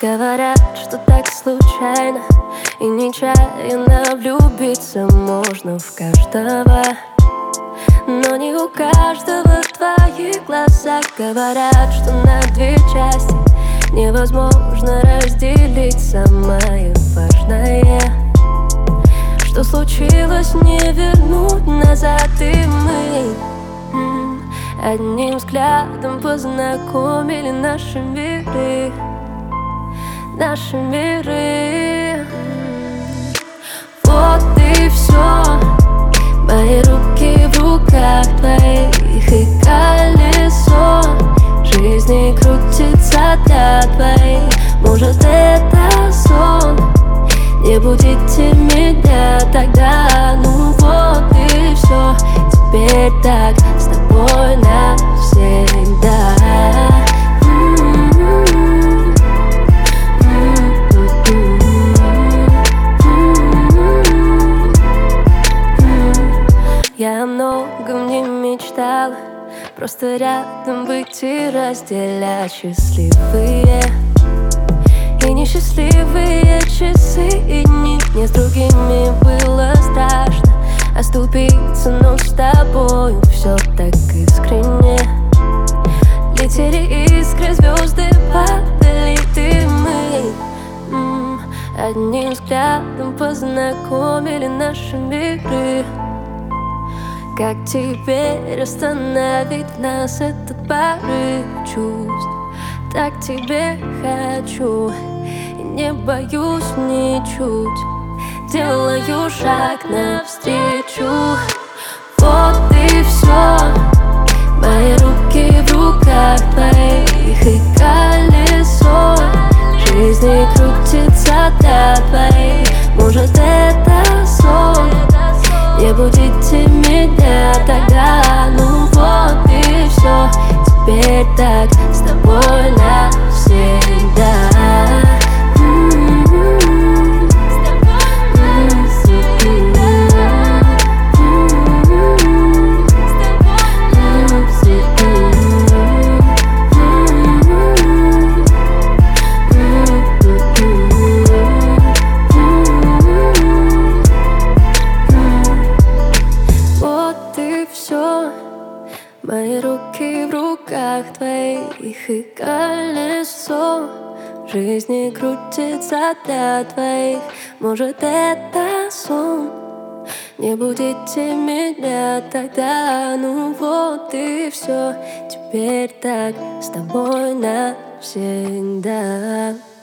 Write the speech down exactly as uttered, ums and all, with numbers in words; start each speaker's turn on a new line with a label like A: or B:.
A: Говорят, что так случайно и нечаянно влюбиться можно в каждого. Но не у каждого в твоих глазах. Говорят, что на две части невозможно разделить самое важное. Что случилось, не вернуть назад. И мы м, одним взглядом познакомили наши миры. Наши миры. Вот и все. Мои руки в руках твоих, и колесо жизни крутится для твоих. Может, это сон? Не будите меня тогда. Ну вот и все. Теперь так с тобой навсегда. Я о многом не мечтала, просто рядом быть и разделять счастливые и несчастливые часы и дни. Мне с другими было страшно оступиться, но с тобою все так искренне. Летели искры, звезды падали, ты мы м-м, одним взглядом познакомили наши миры. Как теперь остановить в нас этот порыв чувств? Так тебе хочу и не боюсь ничуть. Делаю шаг навстречу. Вот и все. Мои руки в руках твоих, и колесо жизни крутится для твоих. Может, это сон? Не будите меня тогда. Ну вот и все. Теперь так с тобой навсегда. Мои руки в руках твоих, и колесо жизни крутится для твоих. Может, это сон? Не будите меня тогда. Ну вот и все. Теперь так с тобой навсегда.